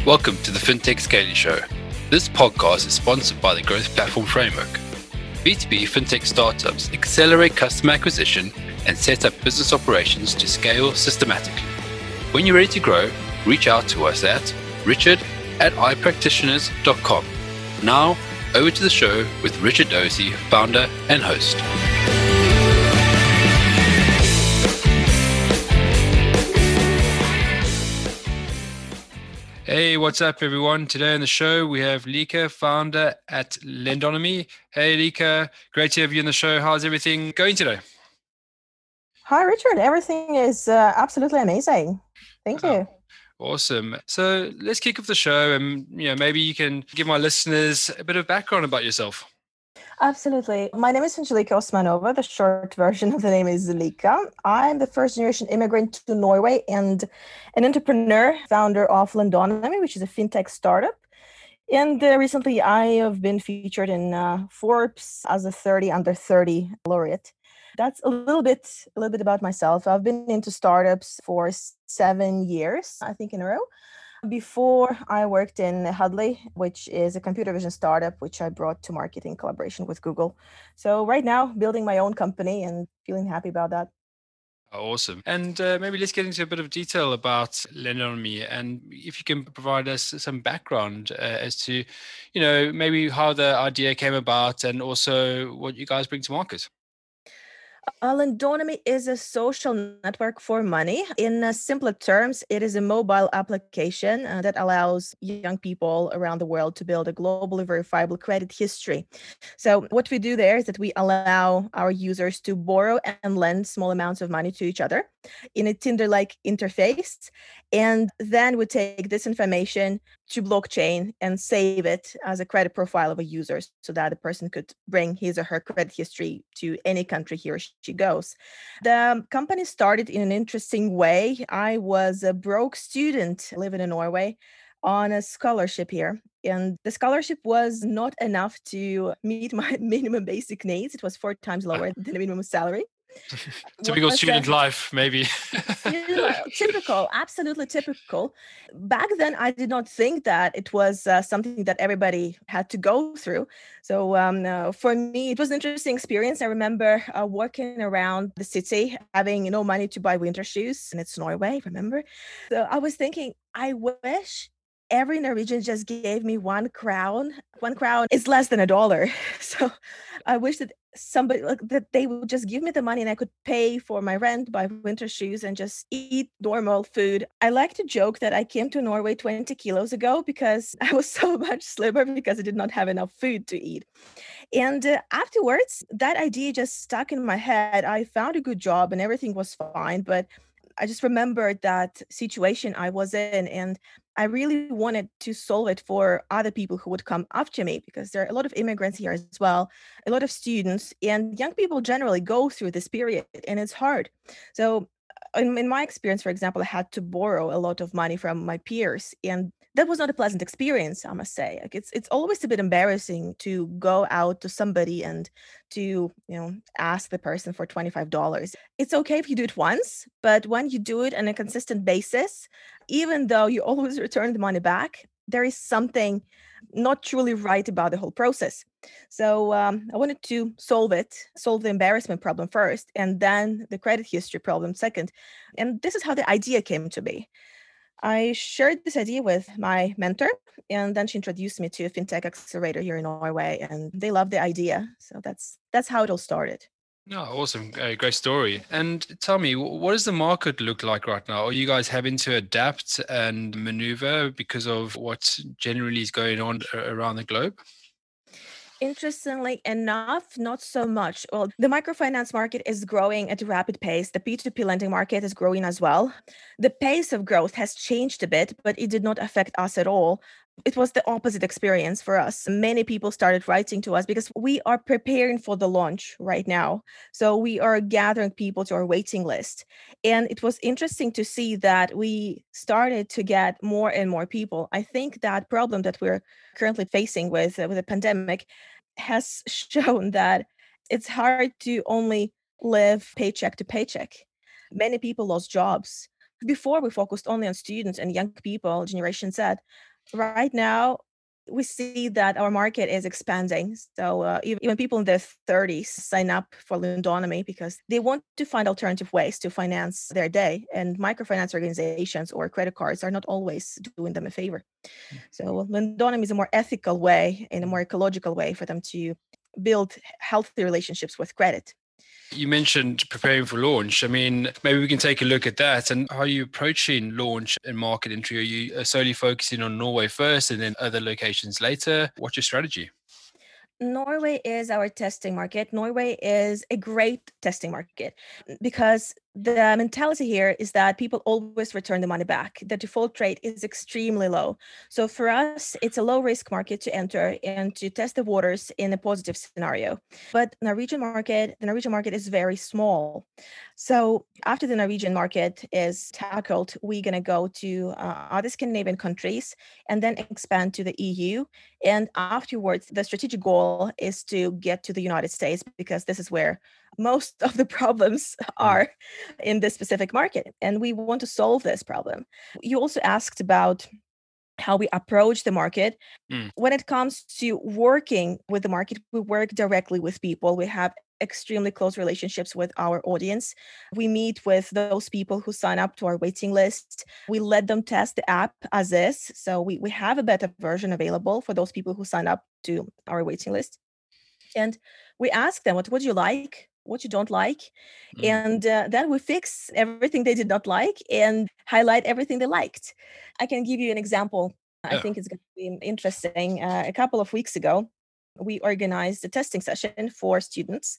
Welcome to the FinTech Scaling Show. This podcast is sponsored by the Growth Platform Framework. B2B FinTech startups accelerate customer acquisition and set up business operations to scale systematically. When you're ready to grow, reach out to us at richard@ipractitioners.com. Now, over to the show with Richard Dorsey, founder and host. Hey, what's up, everyone? Today on the show, we have Lika, founder at Lendonomy. Hey, Lika, great to have you on the show. How's everything going today? Hi, Richard. Everything is absolutely amazing. Thank you. Awesome. So let's kick off the show, and maybe you can give my listeners a bit of background about yourself. Absolutely. My name is Angelika Osmanova. The short version of the name is Lika. I'm the first generation immigrant to Norway and an entrepreneur, founder of Lendonomy, which is a fintech startup. And recently I have been featured in Forbes as a 30 under 30 laureate. That's a little bit about myself. I've been into startups for 7 years, I think, in a row. Before, I worked in Hudley, which is a computer vision startup, which I brought to market in collaboration with Google. So right now, building my own company and feeling happy about that. Awesome. And maybe let's get into a bit of detail about Lendonomy, and if you can provide us some background as to, maybe how the idea came about and also what you guys bring to market. Lendonomy is a social network for money. In simpler terms, it is a mobile application that allows young people around the world to build a globally verifiable credit history. So what we do there is that we allow our users to borrow and lend small amounts of money to each other in a Tinder-like interface. And then we take this information to blockchain and save it as a credit profile of a user so that the person could bring his or her credit history to any country he or she goes. The company started in an interesting way. I was a broke student living in Norway on a scholarship here. And the scholarship was not enough to meet my minimum basic needs. It was 4 times lower than the minimum salary. Typical student life, maybe. Typical, absolutely typical. Back then, I did not think that it was something that everybody had to go through. So for me, it was an interesting experience. I remember walking around the city, having no money to buy winter shoes, and it's Norway, remember? So I was thinking, I wish every Norwegian just gave me 1 crown. 1 crown is less than $1. So I wish that somebody that they would just give me the money and I could pay for my rent, buy winter shoes, and just eat normal food. I like to joke that I came to Norway 20 kilos ago because I was so much slimmer because I did not have enough food to eat. And afterwards, that idea just stuck in my head. I found a good job and everything was fine, but I just remembered that situation I was in, and I really wanted to solve it for other people who would come after me, because there are a lot of immigrants here as well, a lot of students, and young people generally go through this period, and it's hard. So in my experience, for example, I had to borrow a lot of money from my peers, and that was not a pleasant experience, I must say. Like it's always a bit embarrassing to go out to somebody and to ask the person for $25. It's okay if you do it once, but when you do it on a consistent basis, even though you always return the money back, there is something not truly right about the whole process. So I wanted to solve the embarrassment problem first, and then the credit history problem second. And this is how the idea came to be. I shared this idea with my mentor, and then she introduced me to a fintech accelerator here in Norway, and they loved the idea. So that's how it all started. No, awesome. Great story. And tell me, what does the market look like right now? Are you guys having to adapt and maneuver because of what generally is going on around the globe? Interestingly enough, not so much. Well, the microfinance market is growing at a rapid pace. The P2P lending market is growing as well. The pace of growth has changed a bit, but it did not affect us at all. It was the opposite experience for us. Many people started writing to us because we are preparing for the launch right now. So we are gathering people to our waiting list. And it was interesting to see that we started to get more and more people. I think that problem that we're currently facing with the pandemic has shown that it's hard to only live paycheck to paycheck. Many people lost jobs. Before, we focused only on students and young people, Generation Z. Right now, we see that our market is expanding. So even people in their 30s sign up for Londonomy because they want to find alternative ways to finance their day. And microfinance organizations or credit cards are not always doing them a favor. So Londonomy is a more ethical way and a more ecological way for them to build healthy relationships with credit. You mentioned preparing for launch. I mean, maybe we can take a look at that. And how are you approaching launch and market entry? Are you solely focusing on Norway first and then other locations later? What's your strategy? Norway is our testing market. Norway is a great testing market because the mentality here is that people always return the money back. The default rate is extremely low. So for us, it's a low risk market to enter and to test the waters in a positive scenario. But the Norwegian market is very small. So after the Norwegian market is tackled, we're going to go to other Scandinavian countries and then expand to the EU. And afterwards, the strategic goal is to get to the United States because this is where most of the problems are in this specific market. And we want to solve this problem. You also asked about how we approach the market. When it comes to working with the market, we work directly with people. We have extremely close relationships with our audience. We meet with those people who sign up to our waiting list. We let them test the app as is. So we have a beta version available for those people who sign up to our waiting list. And we ask them, what would you like? What you don't like, and then we fix everything they did not like and highlight everything they liked. I can give you an example. I think it's going to be interesting. A couple of weeks ago, we organized a testing session for students,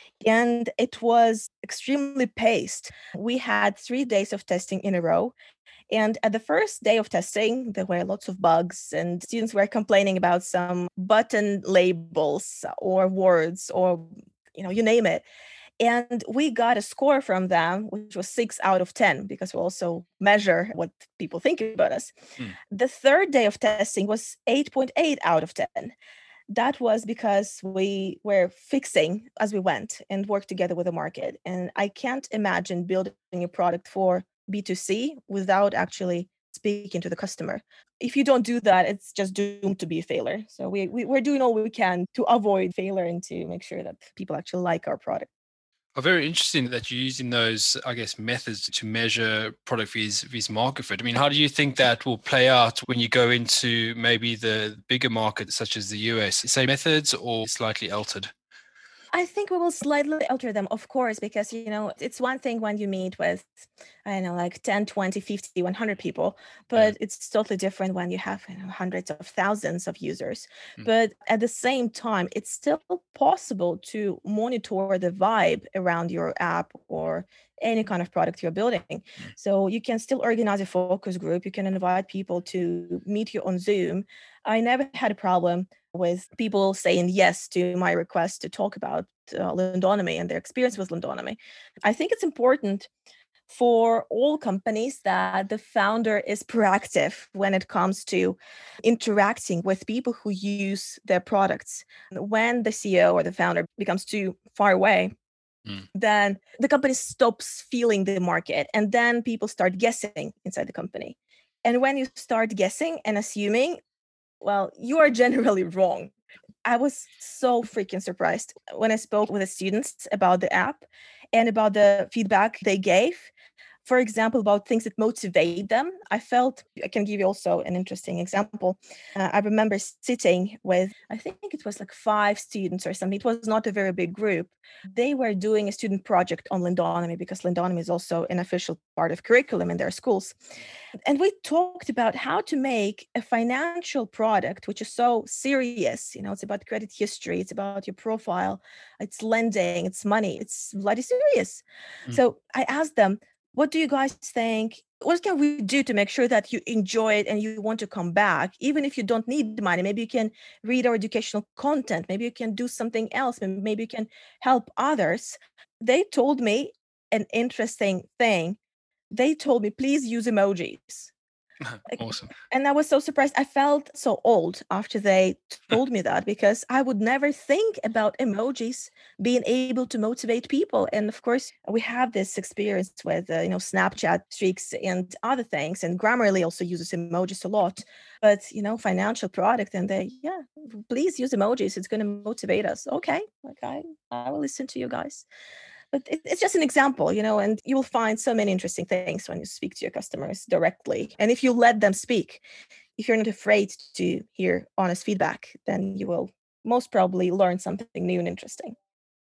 and it was extremely paced. We had 3 days of testing in a row. And at the first day of testing, there were lots of bugs, and students were complaining about some button labels or words or you name it. And we got a score from them, which was 6 out of 10, because we also measure what people think about us. The third day of testing was 8.8 out of 10. That was because we were fixing as we went and worked together with the market. And I can't imagine building a product for B2C without actually speaking to the customer. If you don't do that, it's just doomed to be a failure. So we're doing all we can to avoid failure and to make sure that people actually like our product. Oh, very interesting that you're using those, I guess, methods to measure product vis market fit. I mean, how do you think that will play out when you go into maybe the bigger markets such as the US? Same methods or slightly altered? I think we will slightly alter them, of course, because, it's one thing when you meet with, I don't know, like 10, 20, 50, 100 people, but it's totally different when you have hundreds of thousands of users. But at the same time, it's still possible to monitor the vibe around your app or any kind of product you're building. So you can still organize a focus group. You can invite people to meet you on Zoom. I never had a problem with people saying yes to my request to talk about Londonomy and their experience with Londonomy. I think it's important for all companies that the founder is proactive when it comes to interacting with people who use their products. When the CEO or the founder becomes too far away, then the company stops feeling the market, and then people start guessing inside the company. And when you start guessing and assuming, well, you are generally wrong. I was so freaking surprised when I spoke with the students about the app and about the feedback they gave. For example, about things that motivate them. I can give you also an interesting example. I remember sitting with, I think it was like 5 students or something. It was not a very big group. They were doing a student project on Londonomy because Londonomy is also an official part of curriculum in their schools. And we talked about how to make a financial product, which is so serious. It's about credit history. It's about your profile. It's lending. It's money. It's bloody serious. So I asked them, what do you guys think? What can we do to make sure that you enjoy it and you want to come back, even if you don't need money? Maybe you can read our educational content. Maybe you can do something else. Maybe you can help others. They told me an interesting thing. They told me, please use emojis. Like, Awesome. and I was so surprised. I felt so old after they told me that, because I would never think about emojis being able to motivate people. And of course, we have this experience with Snapchat streaks and other things, and Grammarly also uses emojis a lot. But financial product, and they, yeah, please use emojis. It's going to motivate us. Okay, like I will listen to you guys. But it's just an example, and you will find so many interesting things when you speak to your customers directly. And if you let them speak, if you're not afraid to hear honest feedback, then you will most probably learn something new and interesting.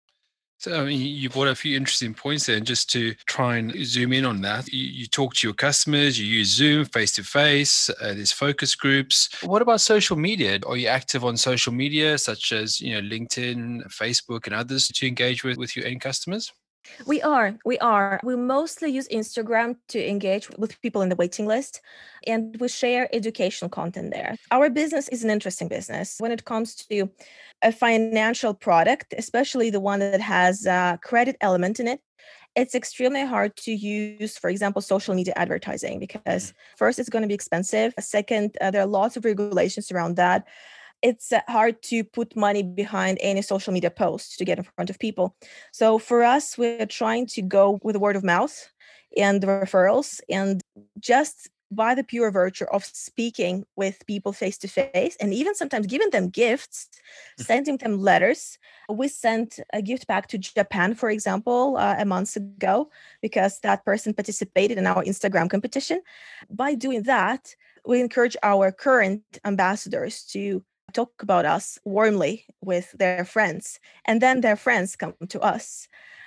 So, I mean, you brought a few interesting points there. And just to try and zoom in on that, you talk to your customers, you use Zoom face to face, there's focus groups. What about social media? Are you active on social media, such as, LinkedIn, Facebook, and others to engage with your end customers? We are. We are. We mostly use Instagram to engage with people in the waiting list, and we share educational content there. Our business is an interesting business when it comes to a financial product, especially the one that has a credit element in it. It's extremely hard to use, for example, social media advertising, because first, it's going to be expensive. Second, there are lots of regulations around that. It's hard to put money behind any social media post to get in front of people. So for us, we're trying to go with the word of mouth and the referrals, and just by the pure virtue of speaking with people face to face, and even sometimes giving them gifts, sending them letters. We sent a gift back to Japan, for example, a month ago, because that person participated in our Instagram competition. By doing that, we encourage our current ambassadors to talk about us warmly with their friends, and then their friends come to us.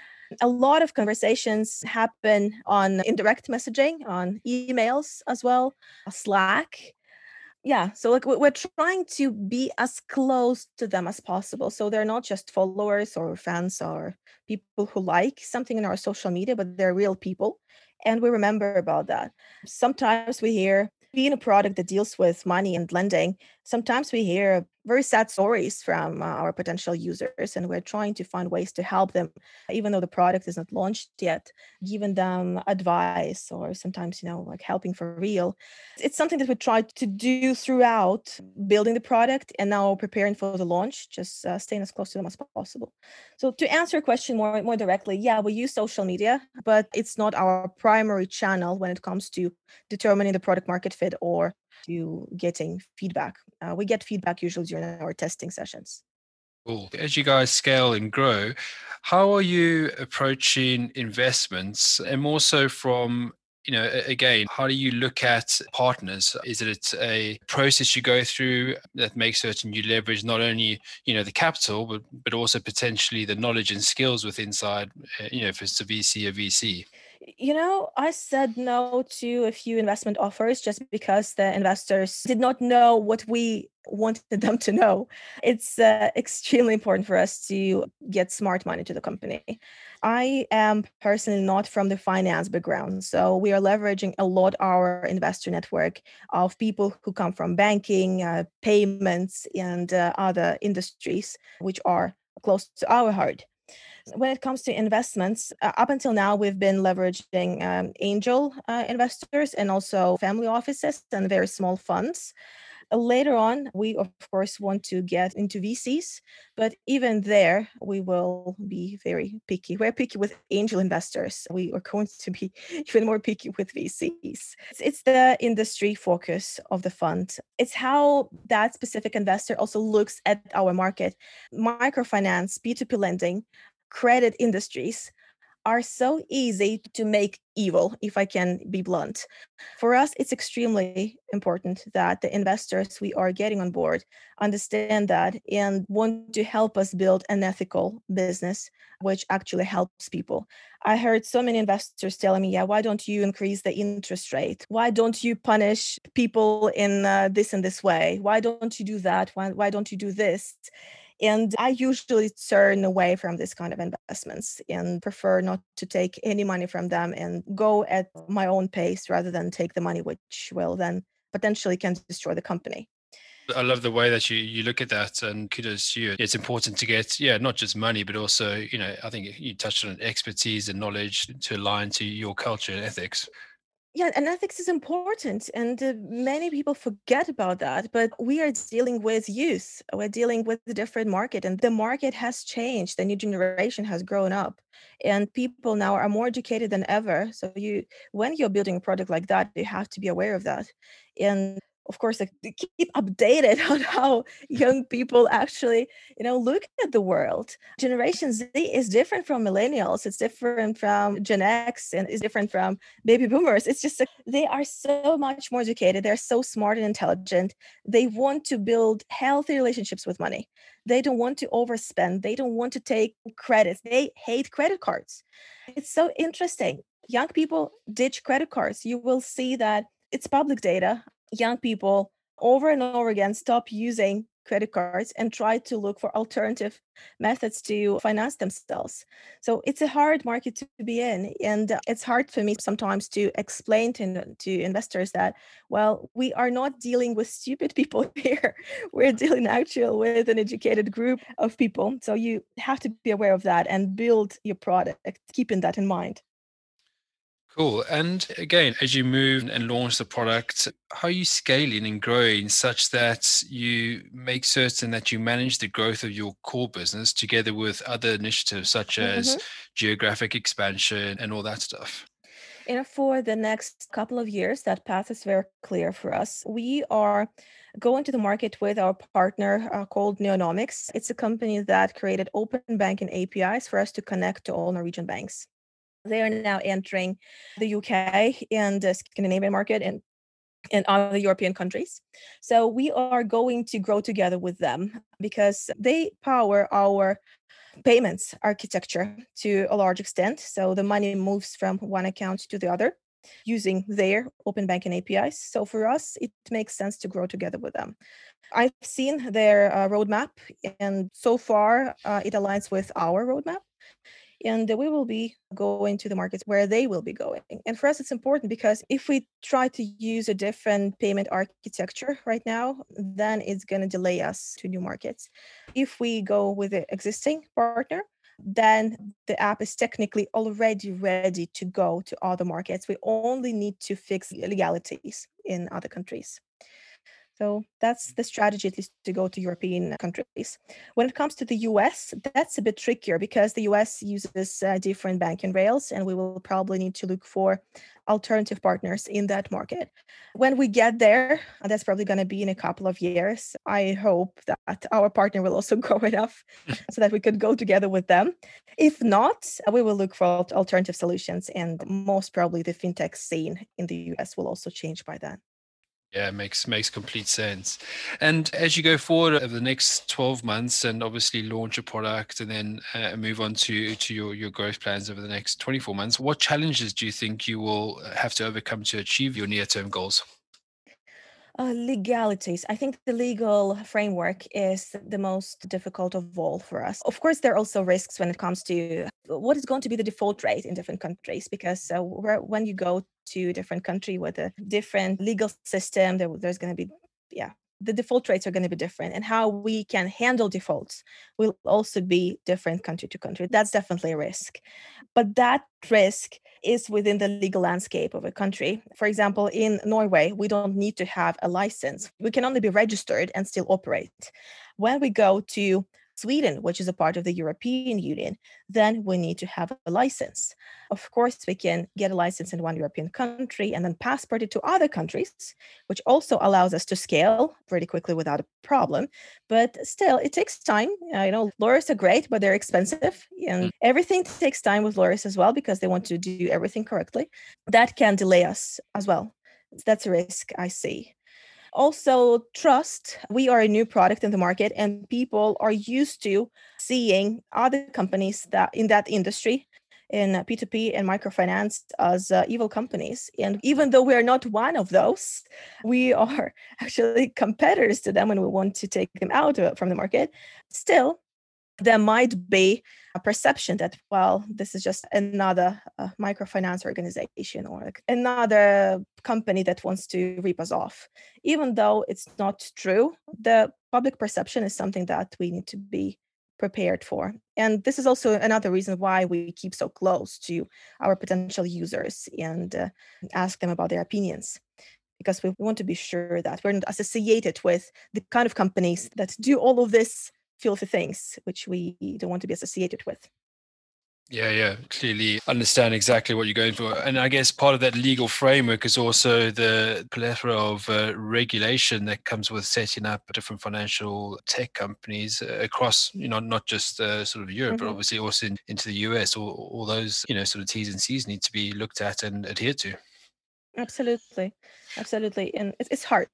A lot of conversations happen on indirect messaging, on emails as well, Slack. Yeah, so like we're trying to be as close to them as possible, so they're not just followers or fans or people who like something in our social media, but they're real people, and we remember about that. Sometimes we hear, being a product that deals with money and lending, sometimes we hear very sad stories from our potential users, and we're trying to find ways to help them, even though the product is not launched yet, giving them advice, or sometimes like helping for real. It's something that we try to do throughout building the product, and now preparing for the launch, just staying as close to them as possible. So to answer your question more directly, yeah, we use social media, but it's not our primary channel when it comes to determining the product market fit or to getting feedback. We get feedback usually during our testing sessions. Cool. As you guys scale and grow, how are you approaching investments, and more so from, again, how do you look at partners? Is it a process you go through that makes certain you leverage not only, the capital, but also potentially the knowledge and skills with inside, if it's a VC or VC? I said no to a few investment offers just because the investors did not know what we wanted them to know. It's extremely important for us to get smart money to the company. I am personally not from the finance background, so we are leveraging a lot our investor network of people who come from banking, payments, and other industries which are close to our heart. When it comes to investments, up until now, we've been leveraging angel investors and also family offices and very small funds. Later on, we of course want to get into VCs, but even there, we will be very picky. We're picky with angel investors. We are going to be even more picky with VCs. It's the industry focus of the fund. It's how that specific investor also looks at our market. Microfinance, P2P lending, credit industries are so easy to make evil, if I can be blunt. For us, it's extremely important that the investors we are getting on board understand that and want to help us build an ethical business, which actually helps people. I heard so many investors telling me, yeah, why don't you increase the interest rate? Why don't you punish people in this and this way? Why don't you do that? Why don't you do this? And I usually turn away from this kind of investments and prefer not to take any money from them and go at my own pace rather than take the money, which will then potentially can destroy the company. I love the way that you look at that, and kudos to you. It's important to get, not just money, but also, I think you touched on expertise and knowledge to align to your culture and ethics. Yeah, and ethics is important, and many people forget about that. But we are dealing with youth, we're dealing with a different market, and the market has changed. The new generation has grown up, and people now are more educated than ever. So when you're building a product like that, you have to be aware of that, and of course, like, to keep updated on how young people actually, look at the world. Generation Z is different from millennials. It's different from Gen X, and it's different from baby boomers. It's just they are so much more educated. They're so smart and intelligent. They want to build healthy relationships with money. They don't want to overspend. They don't want to take credits. They hate credit cards. It's so interesting. Young people ditch credit cards. You will see that it's public data. Young people over and over again stop using credit cards and try to look for alternative methods to finance themselves. So it's a hard market to be in. And it's hard for me sometimes to explain to investors that, well, we are not dealing with stupid people here. We're dealing actually with an educated group of people. So you have to be aware of that and build your product, keeping that in mind. Cool. And again, as you move and launch the product, how are you scaling and growing such that you make certain that you manage the growth of your core business together with other initiatives such as Mhm. geographic expansion and all that stuff? For the next couple of years, that path is very clear for us. We are going to the market with our partner called Neonomics. It's a company that created open banking APIs for us to connect to all Norwegian banks. They are now entering the UK and the Scandinavian market and other European countries. So we are going to grow together with them because they power our payments architecture to a large extent. So the money moves from one account to the other using their open banking APIs. So for us, it makes sense to grow together with them. I've seen their roadmap, and so far it aligns with our roadmap. And we will be going to the markets where they will be going. And for us, it's important because if we try to use a different payment architecture right now, then it's going to delay us to new markets. If we go with the existing partner, then the app is technically already ready to go to other markets. We only need to fix legalities in other countries. So that's the strategy, at least to go to European countries. When it comes to the US, that's a bit trickier because the US uses different banking rails, and we will probably need to look for alternative partners in that market. When we get there, that's probably going to be in a couple of years. I hope that our partner will also grow enough so that we could go together with them. If not, we will look for alternative solutions, and most probably the fintech scene in the US will also change by then. Yeah, makes complete sense. And as you go forward over the next 12 months and obviously launch a product and then move on to your growth plans over the next 24 months, what challenges do you think you will have to overcome to achieve your near-term goals? Legalities. I think the legal framework is the most difficult of all for us. Of course, there are also risks when it comes to what is going to be the default rate in different countries, because when you go to a different country with a different legal system, there's going to be, yeah, the default rates are going to be different, and how we can handle defaults will also be different country to country. That's definitely a risk. But that risk is within the legal landscape of a country. For example, in Norway, we don't need to have a license. We can only be registered and still operate. When we go to Sweden, which is a part of the European Union, then we need to have a license. Of course, we can get a license in one European country and then passport it to other countries, which also allows us to scale pretty quickly without a problem. But still, it takes time. Lawyers are great, but they're expensive. And everything takes time with lawyers as well because they want to do everything correctly. That can delay us as well. That's a risk I see. Also, trust. We are a new product in the market, and people are used to seeing other companies that in that industry, in P2P and microfinance, as evil companies. And even though we are not one of those, we are actually competitors to them when we want to take them out from the market. Still, there might be a perception that, well, this is just another microfinance organization or like another company that wants to rip us off. Even though it's not true, the public perception is something that we need to be prepared for. And this is also another reason why we keep so close to our potential users and ask them about their opinions, because we want to be sure that we're not associated with the kind of companies that do all of this filthy things, which we don't want to be associated with. Yeah. Clearly understand exactly what you're going for. And I guess part of that legal framework is also the plethora of regulation that comes with setting up different financial tech companies across, not just sort of Europe, but obviously also into the US. All those, sort of T's and C's need to be looked at and adhered to. Absolutely. And it's hard.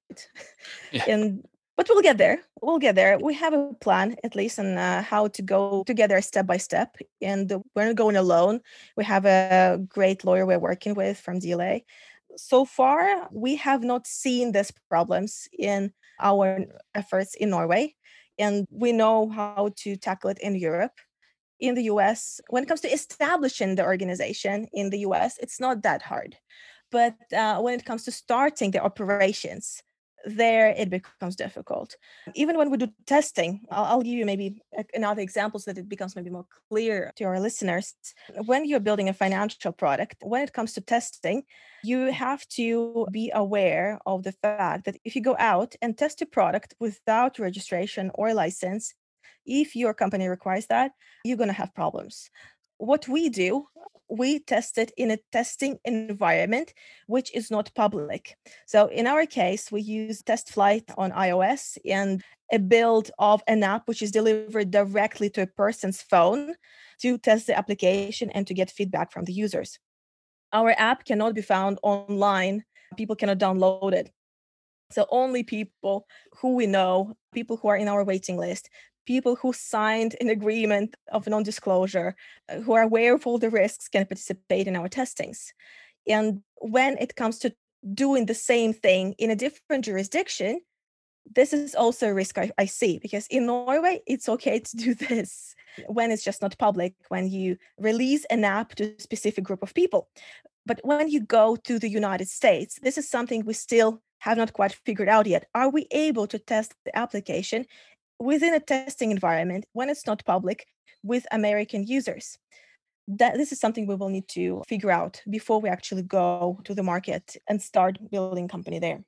Yeah. But we'll get there. We have a plan, at least, on how to go together step by step. And we're not going alone. We have a great lawyer we're working with from DLA. So far, we have not seen these problems in our efforts in Norway. And we know how to tackle it in Europe. In the US, when it comes to establishing the organization in the US, it's not that hard. But when it comes to starting the operations, there it becomes difficult. Even when we do testing, I'll give you maybe another example so that it becomes maybe more clear to our listeners. When you're building a financial product, when it comes to testing, you have to be aware of the fact that if you go out and test a product without registration or license, if your company requires that, you're going to have problems. What we do, we test it in a testing environment, which is not public. So in our case, we use TestFlight on iOS and a build of an app which is delivered directly to a person's phone to test the application and to get feedback from the users. Our app cannot be found online. People cannot download it. So only people who we know, people who are in our waiting list, people who signed an agreement of non-disclosure, who are aware of all the risks can participate in our testings. And when it comes to doing the same thing in a different jurisdiction, this is also a risk I see, because in Norway, it's okay to do this when it's just not public, when you release an app to a specific group of people. But when you go to the United States, this is something we still have not quite figured out yet. Are we able to test the application within a testing environment when it's not public with American users? This is something we will need to figure out before we actually go to the market and start building company there.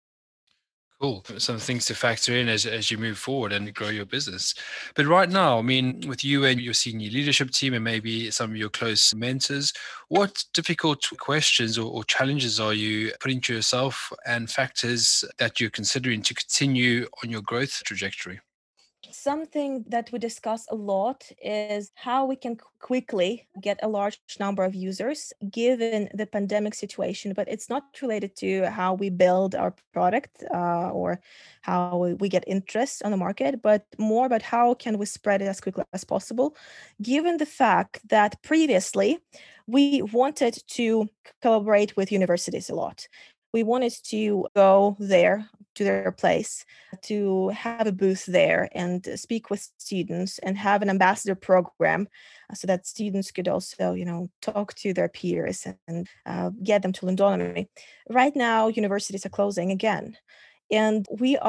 Cool. Some things to factor in as you move forward and grow your business. But right now, I mean, with you and your senior leadership team and maybe some of your close mentors, what difficult questions or challenges are you putting to yourself and factors that you're considering to continue on your growth trajectory? Something that we discuss a lot is how we can quickly get a large number of users given the pandemic situation, but it's not related to how we build our product or how we get interest on the market, but more about how can we spread it as quickly as possible, given the fact that previously we wanted to collaborate with universities a lot. We wanted to go there to their place, to have a booth there and speak with students and have an ambassador program so that students could also, talk to their peers and get them to Londonomy. Right now, universities are closing again. And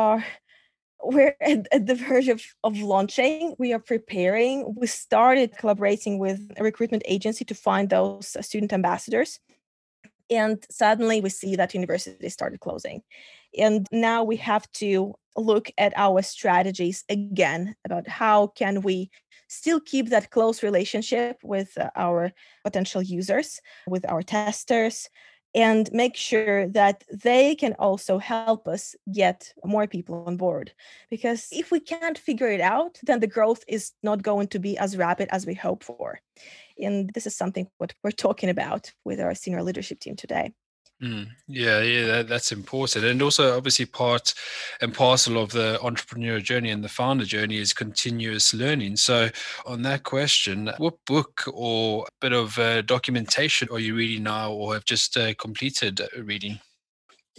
we're at the verge of launching. We are preparing. We started collaborating with a recruitment agency to find those student ambassadors. And suddenly we see that universities started closing. And now we have to look at our strategies again about how can we still keep that close relationship with our potential users, with our testers, and make sure that they can also help us get more people on board. Because if we can't figure it out, then the growth is not going to be as rapid as we hope for. And this is something what we're talking about with our senior leadership team today. Yeah, that's important. And also, obviously, part and parcel of the entrepreneur journey and the founder journey is continuous learning. So, on that question, what book or bit of documentation are you reading now or have just completed reading?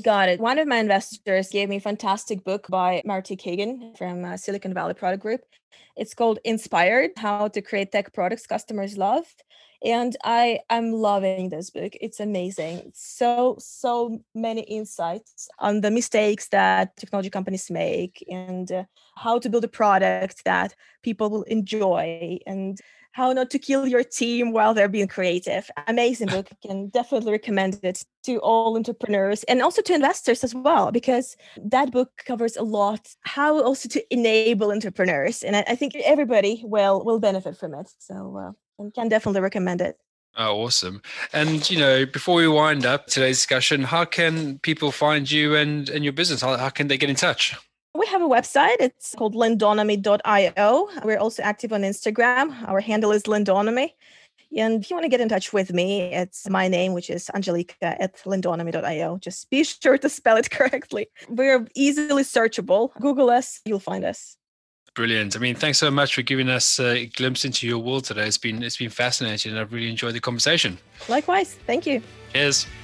Got it. One of my investors gave me a fantastic book by Marty Kagan from Silicon Valley Product Group. It's called Inspired: How to Create Tech Products Customers Love. And I'm loving this book. It's amazing. So many insights on the mistakes that technology companies make, and how to build a product that people will enjoy, and how not to kill your team while they're being creative. Amazing book. I can definitely recommend it to all entrepreneurs and also to investors as well, because that book covers a lot, how also to enable entrepreneurs. And I think everybody will benefit from it. So I can definitely recommend it. Oh, awesome. And, before we wind up today's discussion, how can people find you and your business? How can they get in touch? We have a website. It's called lendonomy.io. We're also active on Instagram. Our handle is lendonomy. And if you want to get in touch with me, it's my name, which is Angelika at lendonomy.io. Just be sure to spell it correctly. We're easily searchable. Google us, you'll find us. Brilliant. I mean, thanks so much for giving us a glimpse into your world today. It's been fascinating, and I've really enjoyed the conversation. Likewise. Thank you. Cheers.